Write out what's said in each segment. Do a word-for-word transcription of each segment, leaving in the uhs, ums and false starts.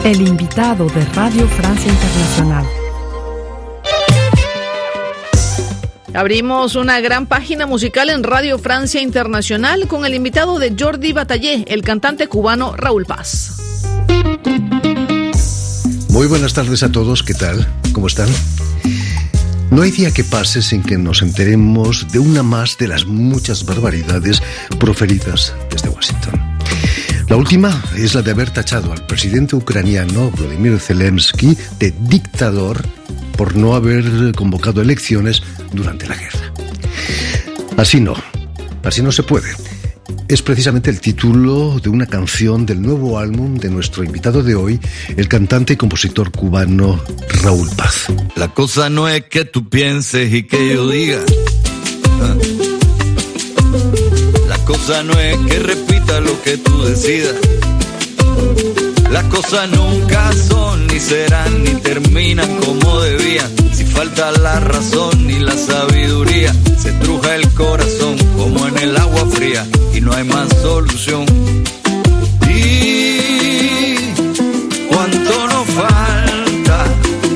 El invitado de Radio Francia Internacional. Abrimos una gran página musical en Radio Francia Internacional con el invitado de Jordi Batallé, el cantante cubano Raúl Paz. Muy buenas tardes a todos, ¿qué tal? ¿Cómo están? No hay día que pase sin que nos enteremos de una más de las muchas barbaridades proferidas desde Washington. La última es la de haber tachado al presidente ucraniano Volodymyr Zelensky de dictador por no haber convocado elecciones durante la guerra. Así no, así no se puede. Es precisamente el título de una canción del nuevo álbum de nuestro invitado de hoy, el cantante y compositor cubano Raúl Paz. La cosa no es que tú pienses y que yo diga. La cosa no es que repita lo que tú decidas. Las cosas nunca son, ni serán, ni terminan como debían. Si falta la razón ni la sabiduría, se estruja el corazón como en el agua fría y no hay más solución. Y cuánto nos falta,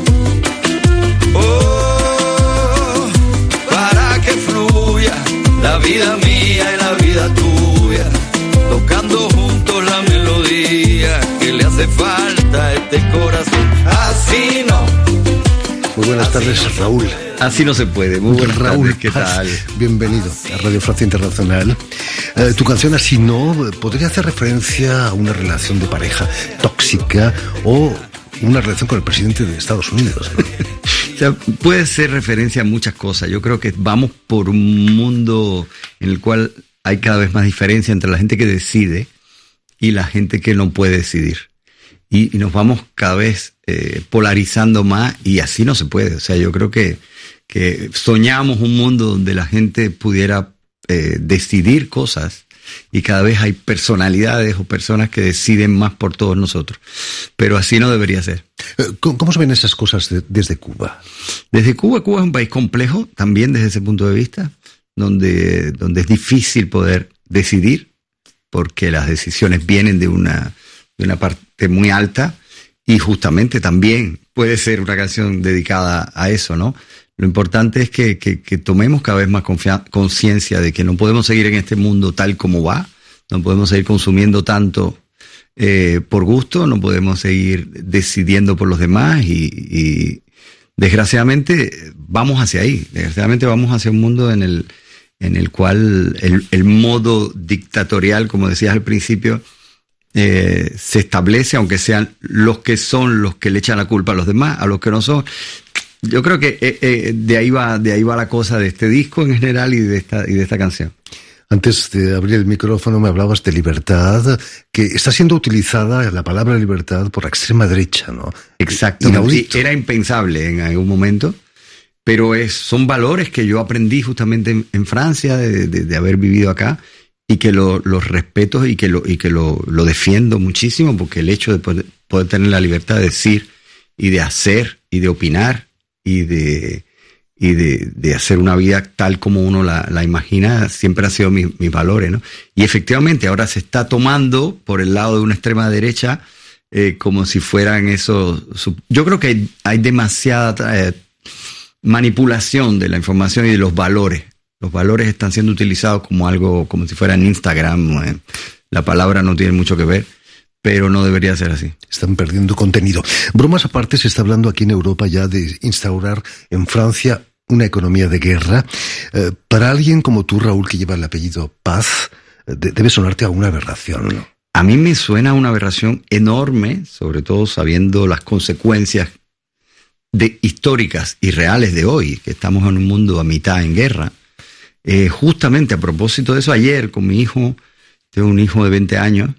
oh, para que fluya la vida mía y la vida tuya, tocando juntos la melodía que le hace falta a este corazón. Así no. Muy buenas tardes, Raúl. Así no se puede. Muy buenas Raúl tardes, ¿qué Paz, tal? Bienvenido a Radio Francia Internacional. Eh, tu canción Así no podría hacer referencia a una relación de pareja tóxica o una relación con el presidente de Estados Unidos, ¿no? O sea, puede ser referencia a muchas cosas. Yo creo que vamos por un mundo en el cual hay cada vez más diferencia entre la gente que decide y la gente que no puede decidir. Y, y nos vamos cada vez eh, polarizando más y así no se puede. O sea, yo creo que, que soñamos un mundo donde la gente pudiera eh, decidir cosas y cada vez hay personalidades o personas que deciden más por todos nosotros. Pero así no debería ser. ¿Cómo, cómo se ven esas cosas de, desde Cuba? Desde Cuba, Cuba es un país complejo también desde ese punto de vista, donde, donde es difícil poder decidir porque las decisiones vienen de una, de una parte muy alta y justamente también puede ser una canción dedicada a eso, ¿no? Lo importante es que, que, que tomemos cada vez más conciencia de que no podemos seguir en este mundo tal como va, no podemos seguir consumiendo tanto eh, por gusto, no podemos seguir decidiendo por los demás y, y desgraciadamente vamos hacia ahí, desgraciadamente vamos hacia un mundo en el, en el cual el, el modo dictatorial, como decías al principio, eh, se establece, aunque sean los que son los que le echan la culpa a los demás, a los que no son. Yo creo que eh, eh, de ahí va, de ahí va la cosa de este disco en general y de esta, y de esta canción. Antes de abrir el micrófono me hablabas de libertad, que está siendo utilizada la palabra libertad por la extrema derecha, ¿no? Exacto. Sí, era impensable en algún momento, pero es, son valores que yo aprendí justamente en, en Francia, de, de, de haber vivido acá, y que lo, los respeto y que, lo, y que lo, lo defiendo muchísimo, porque el hecho de poder, poder tener la libertad de decir y de hacer y de opinar y de y de, de hacer una vida tal como uno la, la imagina, siempre han sido mis, mis valores, ¿no? Y efectivamente ahora se está tomando por el lado de una extrema derecha eh, como si fueran esos... Yo creo que hay, hay demasiada eh, manipulación de la información y de los valores. Los valores están siendo utilizados como algo, como si fueran Instagram. Eh. La palabra no tiene mucho que ver, pero no debería ser así. Están perdiendo contenido. Bromas aparte, se está hablando aquí en Europa ya de instaurar en Francia una economía de guerra. Eh, para alguien como tú, Raúl, que lleva el apellido Paz, de, debe sonarte a una aberración, ¿no? A mí me suena una aberración enorme, sobre todo sabiendo las consecuencias de, históricas y reales de hoy, que estamos en un mundo a mitad en guerra. Eh, justamente a propósito de eso, ayer con mi hijo, tengo un hijo de veinte años,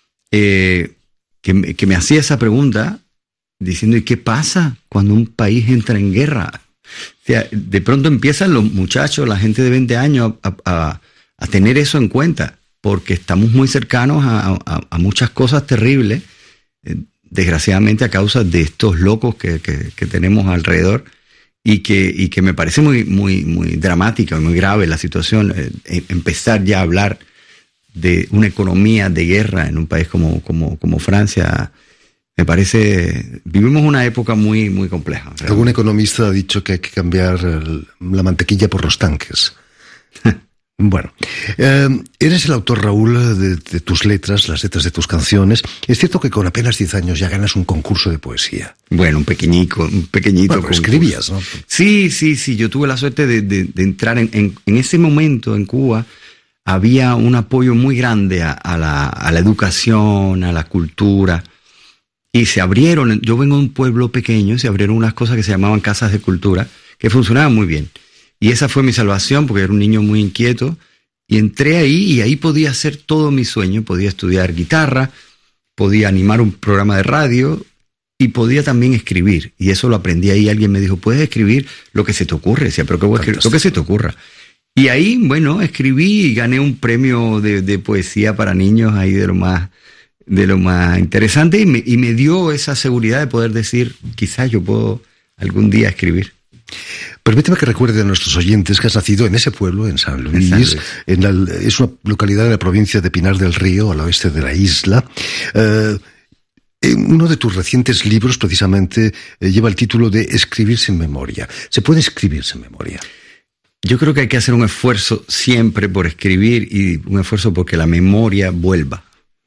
Eh, que, me, que me hacía esa pregunta diciendo, ¿y qué pasa cuando un país entra en guerra? O sea, de pronto empiezan los muchachos, la gente de veinte años a, a, a tener eso en cuenta, porque estamos muy cercanos a, a, a muchas cosas terribles, eh, desgraciadamente a causa de estos locos que, que, que tenemos alrededor y que, y que me parece muy, muy, muy dramática, muy grave la situación, eh, empezar ya a hablar de una economía de guerra en un país como, como, como Francia Me parece, vivimos una época muy, muy compleja. Realmente. Algún economista ha dicho que hay que cambiar el, la mantequilla por los tanques. Bueno, eh, eres el autor, Raúl, de, de tus letras, las letras de tus canciones. Es cierto que con apenas diez años ya ganas un concurso de poesía. Bueno, un pequeñico, un pequeñito bueno, concurso. Escribías, ¿no? Sí, sí, sí. Yo tuve la suerte de, de, de entrar en, en, en ese momento en Cuba. Había un apoyo muy grande a, a, la, a la educación, a la cultura. Y se abrieron, yo vengo de un pueblo pequeño, se abrieron unas cosas que se llamaban casas de cultura, que funcionaban muy bien. Y esa fue mi salvación, porque era un niño muy inquieto. Y entré ahí, y ahí podía hacer todo mi sueño. Podía estudiar guitarra, podía animar un programa de radio, y podía también escribir. Y eso lo aprendí ahí. Alguien me dijo, puedes escribir lo que se te ocurre. Decía, pero ¿qué voy a escribir? Lo que se te ocurra. Y ahí, bueno, escribí y gané un premio de, de poesía para niños ahí de lo más... de lo más interesante, y me, y me dio esa seguridad de poder decir, quizás yo puedo algún día escribir. Permíteme que recuerde a nuestros oyentes que has nacido en ese pueblo, en San Luis. En San Luis. En la, es una localidad de la provincia de Pinar del Río, al oeste de la isla. Eh, en uno de tus recientes libros, precisamente, eh, lleva el título de Escribir sin memoria. ¿Se puede escribir sin memoria? Yo creo que hay que hacer un esfuerzo siempre por escribir, y un esfuerzo porque la memoria vuelva.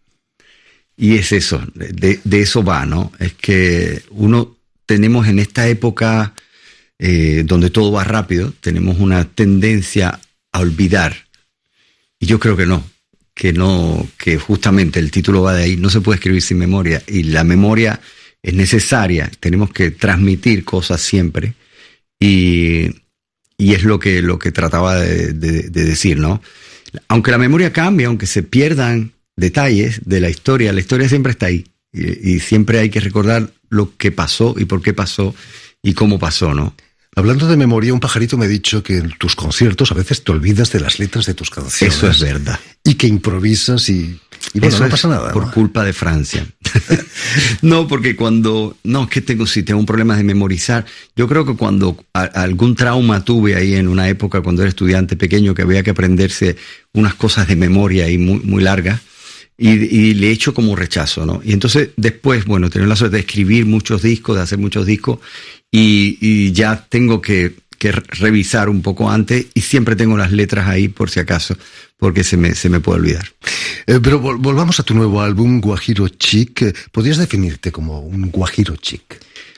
Y es eso, de, de eso va, ¿no? Es que uno, tenemos en esta época eh, donde todo va rápido, tenemos una tendencia a olvidar. Y yo creo que no, que no, que justamente el título va de ahí, no se puede escribir sin memoria. Y la memoria es necesaria, tenemos que transmitir cosas siempre. Y, y es lo que, lo que trataba de, de, de decir, ¿no? Aunque la memoria cambie, aunque se pierdan detalles de la historia, la historia siempre está ahí, y, y siempre hay que recordar lo que pasó y por qué pasó y cómo pasó, ¿no? Hablando de memoria, un pajarito me ha dicho que en tus conciertos a veces te olvidas de las letras de tus canciones. Eso es verdad. Y que improvisas y, y bueno, eso no pasa nada. Por ¿no? culpa de Francia. No, porque cuando, no, es que tengo, si tengo un problema de memorizar, yo creo que cuando a, algún trauma tuve ahí en una época cuando era estudiante pequeño, que había que aprenderse unas cosas de memoria ahí muy, muy largas, Y, y le echo como rechazo, ¿no? Y entonces después, bueno, tener la suerte de escribir muchos discos, de hacer muchos discos, y, y ya tengo que, que revisar un poco antes, y siempre tengo las letras ahí por si acaso, porque se me, se me puede olvidar. Eh, pero vol- volvamos a tu nuevo álbum, Guajiro Chic. ¿Podrías definirte como un guajiro chic?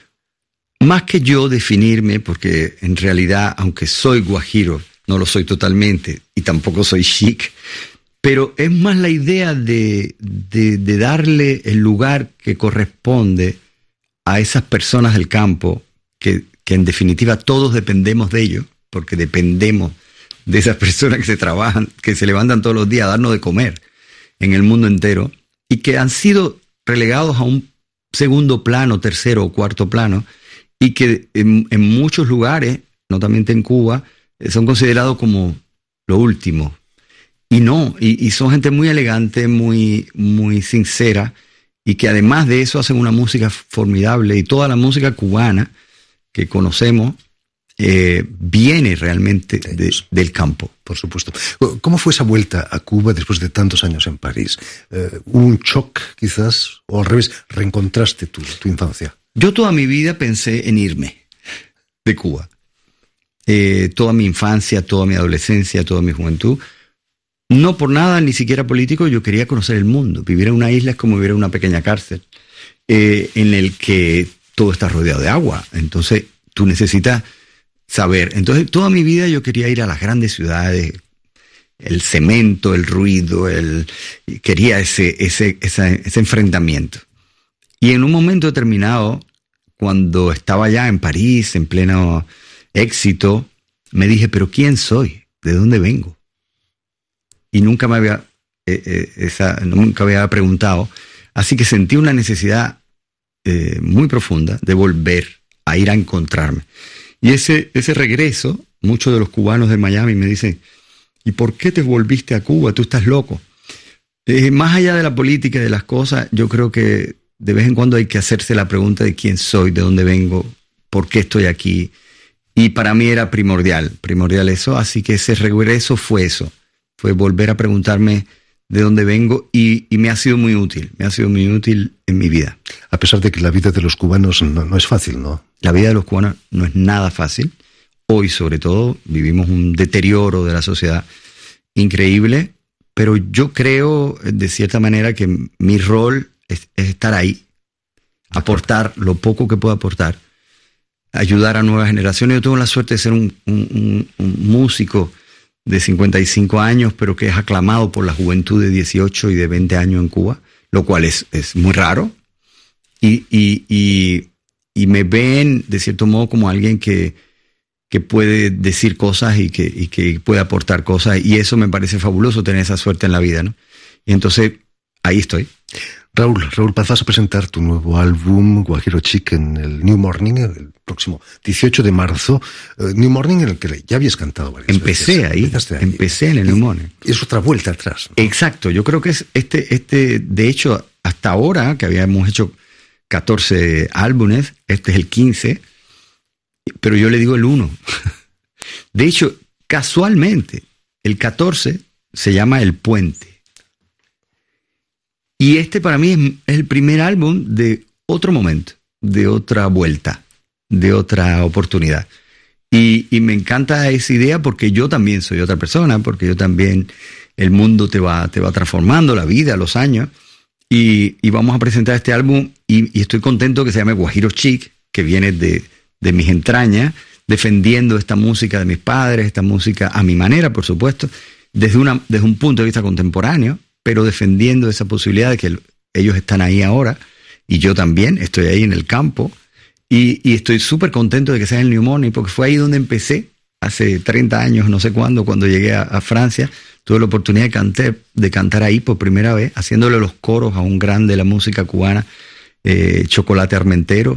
Más que yo definirme, porque en realidad, aunque soy guajiro, no lo soy totalmente, y tampoco soy chic, pero es más la idea de, de, de darle el lugar que corresponde a esas personas del campo, que, que en definitiva todos dependemos de ellos, porque dependemos de esas personas que se trabajan, que se levantan todos los días a darnos de comer en el mundo entero, y que han sido relegados a un segundo plano, tercero o cuarto plano, y que en, en muchos lugares, notablemente en Cuba, son considerados como lo último. Y no, y, y son gente muy elegante, muy, muy sincera, y que además de eso hacen una música formidable, y toda la música cubana que conocemos eh, viene realmente de, del campo. Por supuesto. ¿Cómo fue esa vuelta a Cuba después de tantos años en París? Eh, ¿Hubo un shock quizás? ¿O al revés, reencontraste tu, tu infancia? Yo toda mi vida pensé en irme de Cuba. Eh, toda mi infancia, toda mi adolescencia, toda mi juventud. No por nada, ni siquiera político, yo quería conocer el mundo. Vivir en una isla es como vivir en una pequeña cárcel, eh, en el que todo está rodeado de agua. Entonces, tú necesitas saber. Entonces, toda mi vida yo quería ir a las grandes ciudades, el cemento, el ruido, el quería ese, ese, ese, ese enfrentamiento. Y en un momento determinado, cuando estaba ya en París, en pleno éxito, me dije, ¿pero quién soy? ¿De dónde vengo? Y nunca me había, eh, eh, esa, nunca había preguntado. Así que sentí una necesidad eh, muy profunda de volver a ir a encontrarme. Y ese, ese regreso, muchos de los cubanos de Miami me dicen, ¿y por qué te volviste a Cuba? Tú estás loco. Eh, más allá de la política y de las cosas, yo creo que de vez en cuando hay que hacerse la pregunta de quién soy, de dónde vengo, por qué estoy aquí. Y para mí era primordial, primordial eso. Así que ese regreso fue eso. Fue volver a preguntarme de dónde vengo y, y me ha sido muy útil, me ha sido muy útil en mi vida. A pesar de que la vida de los cubanos no, no es fácil, ¿no? La vida de los cubanos no es nada fácil. Hoy, sobre todo, vivimos un deterioro de la sociedad increíble, pero yo creo, de cierta manera, que mi rol es, es estar ahí, aportar lo poco que puedo aportar, ayudar a nuevas generaciones. Yo tengo la suerte de ser un, un, un, un músico de cincuenta y cinco años, pero que es aclamado por la juventud de dieciocho y de veinte años en Cuba, lo cual es, es muy raro. Y, y, y, y me ven, de cierto modo, como alguien que, que puede decir cosas y que, y que puede aportar cosas. Y eso me parece fabuloso, tener esa suerte en la vida, ¿no? Y entonces, ahí estoy. Raúl, Raúl Paz, vas a presentar tu nuevo álbum, Guajiro Chic, en el New Morning, el próximo dieciocho de marzo. Uh, New Morning, en el que ya habías cantado varias empecé veces. Ahí, ahí, empecé en el New Morning. Es otra vuelta atrás, ¿no? Exacto, yo creo que es este, este, de hecho, hasta ahora, que habíamos hecho catorce álbumes, este es el quince, pero yo le digo el uno. De hecho, casualmente, el catorce se llama El Puente. Y este para mí es, es el primer álbum de otro momento, de otra vuelta, de otra oportunidad. Y, y me encanta esa idea porque yo también soy otra persona, porque yo también, el mundo te va, te va transformando, la vida, los años. Y, y vamos a presentar este álbum y, y estoy contento que se llame Guajiro Chic, que viene de, de mis entrañas, defendiendo esta música de mis padres, esta música a mi manera, por supuesto, desde, una, desde un punto de vista contemporáneo, pero defendiendo esa posibilidad de que ellos están ahí ahora, y yo también estoy ahí en el campo, y, y estoy súper contento de que sea el New Morning, porque fue ahí donde empecé, hace treinta años, no sé cuándo, cuando llegué a, a Francia, tuve la oportunidad de cantar, de cantar ahí por primera vez, haciéndole los coros a un grande de la música cubana, eh, Chocolate Armentero,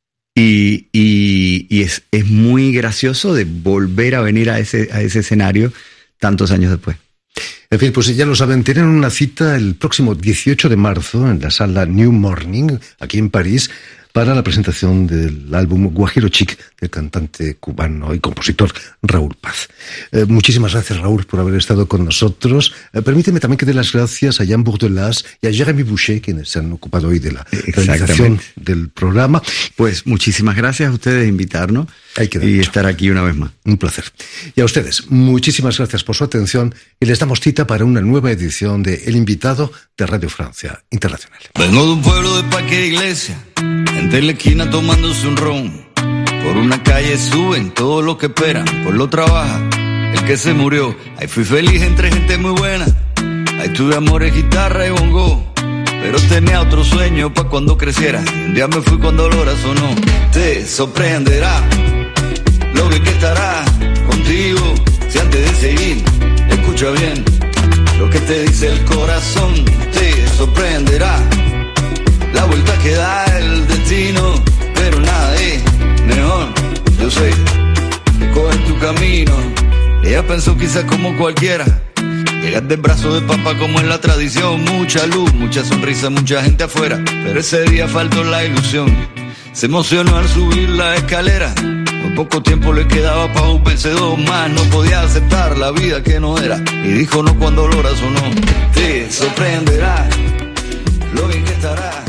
y, y, y es, es muy gracioso de volver a venir a ese, a ese escenario tantos años después. En fin, pues ya lo saben, tienen una cita el próximo dieciocho de marzo en la sala New Morning, aquí en París, para la presentación del álbum Guajiro Chic del cantante cubano y compositor Raúl Paz. Eh, muchísimas gracias, Raúl, por haber estado con nosotros. Eh, permíteme también que dé las gracias a Jan Bourdelas y a Jérémy Boucher, quienes se han ocupado hoy de la realización del programa. Pues muchísimas gracias a ustedes de invitarnos y estar aquí una vez más. Un placer. Y a ustedes, muchísimas gracias por su atención y les damos cita para una nueva edición de El Invitado de Radio Francia Internacional. Vengo de un pueblo de Parque de Iglesia, gente en la esquina tomándose un ron. Por una calle suben todos los que esperan, por lo trabaja el que se murió. Ahí fui feliz entre gente muy buena, ahí tuve amores, guitarra y bongo. Pero tenía otro sueño pa' cuando creciera, un día me fui cuando la hora sonó. Te sorprenderá lo bien que estará contigo, si antes de seguir, escucha bien lo que te dice el corazón. Te sorprenderá la vuelta que da el destino, pero nada es mejor, yo sé, que coges tu camino. Ella pensó quizás como cualquiera, llegar del brazo de papá como en la tradición. Mucha luz, mucha sonrisa, mucha gente afuera, pero ese día faltó la ilusión. Se emocionó al subir la escalera, muy poco tiempo le quedaba para un vencedor más. No podía aceptar la vida que no era, y dijo no cuando la hora sonó. Te sorprenderá lo bien que estará.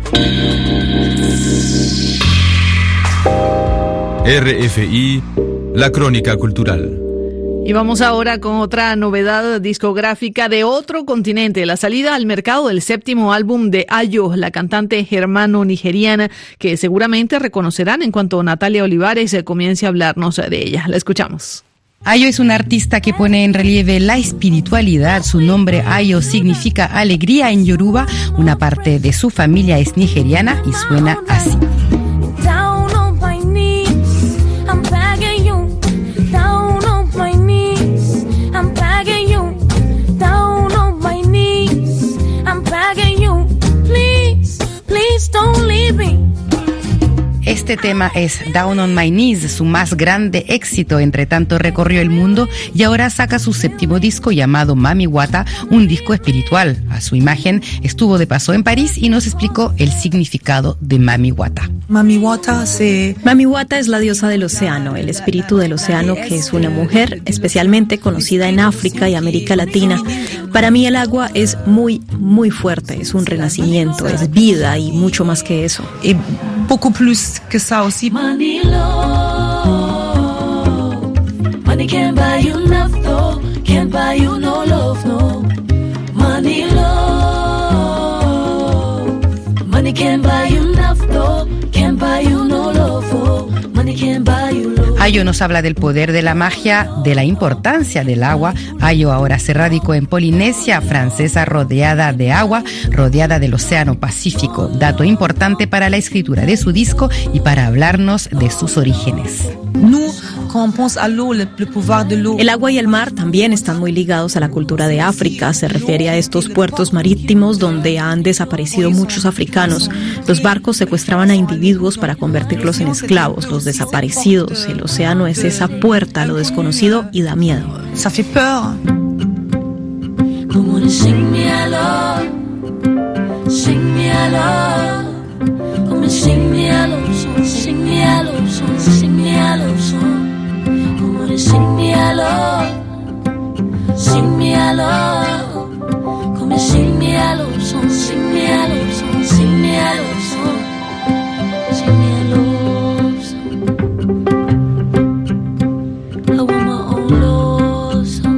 R F I, la crónica cultural. Y vamos ahora con otra novedad discográfica de otro continente, la salida al mercado del séptimo álbum de Ayo, la cantante germano-nigeriana, que seguramente reconocerán en cuanto Natalia Olivares comience a hablarnos de ella. La escuchamos. Ayo es una artista que pone en relieve la espiritualidad. Su nombre Ayo significa alegría en Yoruba. Una parte de su familia es nigeriana y suena así. Este tema es Down on My Knees, su más grande éxito. Entre tanto recorrió el mundo y ahora saca su séptimo disco llamado Mami Wata, un disco espiritual. A su imagen estuvo de paso en París y nos explicó el significado de Mami Wata. Mami Wata, se... Mami Wata es la diosa del océano, el espíritu del océano, que es una mujer especialmente conocida en África y América Latina. Para mí el agua es muy, muy fuerte, es un renacimiento, es vida y mucho más que eso. Y poco plus que ça aussi. Money low, money can't buy you love, though, can't buy you no love, no. Money low, money can't buy you love, though, can't buy you no love, oh. Money can't buy you love. Ayo nos habla del poder de la magia, de la importancia del agua. Ayo ahora se radicó en Polinesia francesa, rodeada de agua, rodeada del Océano Pacífico. Dato importante para la escritura de su disco y para hablarnos de sus orígenes. El agua y el mar también están muy ligados a la cultura de África. Se refiere a estos puertos marítimos donde han desaparecido muchos africanos. Los barcos secuestraban a individuos para convertirlos en esclavos, los desaparecidos. El océano es esa puerta a lo desconocido y da miedo. Ça fait peur. Sing me a love, sing me a love, come sing me a love song, sing me a love song, sing me a love song. Sing me a love, sing me a love, come sing me a love song, sing me a love song, sing me a love song, sing me a love song. I want my own love song.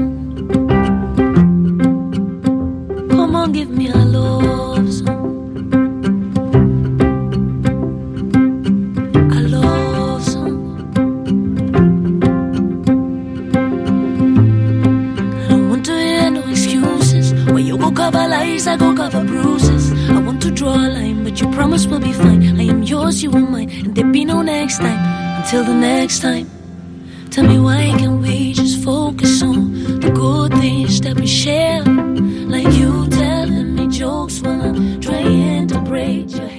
Come on, give me a love song. A love song. Cover lies, I go cover bruises. I want to draw a line, but you promise we'll be fine. I am yours, you are mine, and there be no next time. Until the next time, tell me why can't we just focus on the good things that we share? Like you telling me jokes while I'm trying to braid your hair.